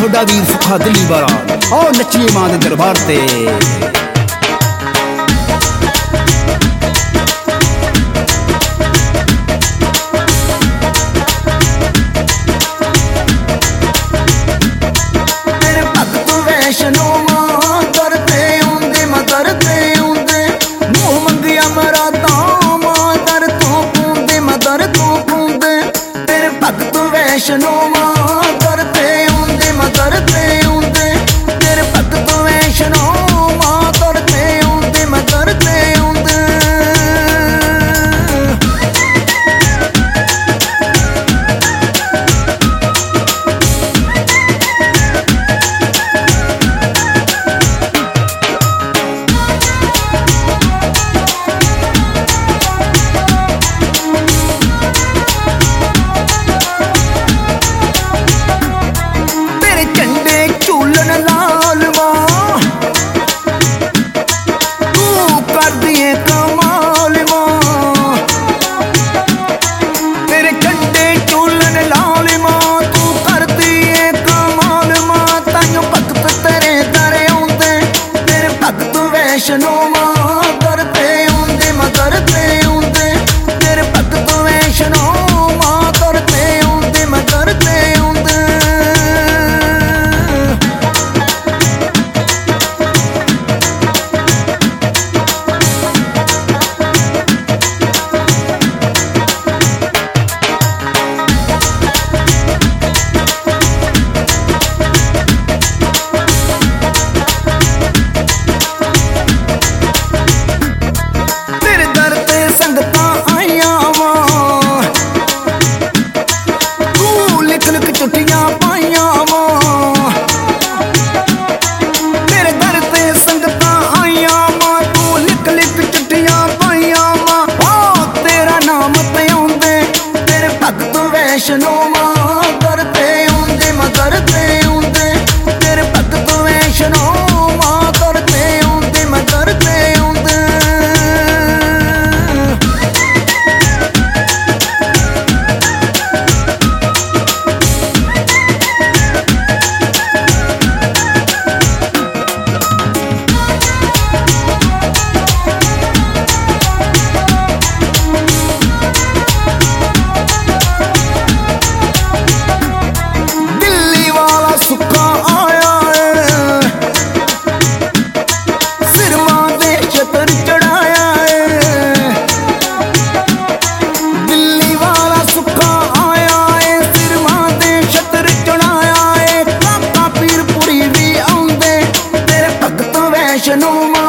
थोड़ा वीर सुखा दिली बारात और नचिए मां दे दरबार ते। वैष्णो मां करते उंदे मां करते उंदे तेरे भगत वैष्णो मां करते उंदे मां करते उंदे। वैष्णो मां करते उंदे मां करते उंदे तेरे भगत वैष्णो मां करते उंदे मां करते उंदे। वैष्णो मां करते उंदे मां करते उंदे तेरे भगत वैष्णो मां करते उंदे मां करते उंदे। वैष्णो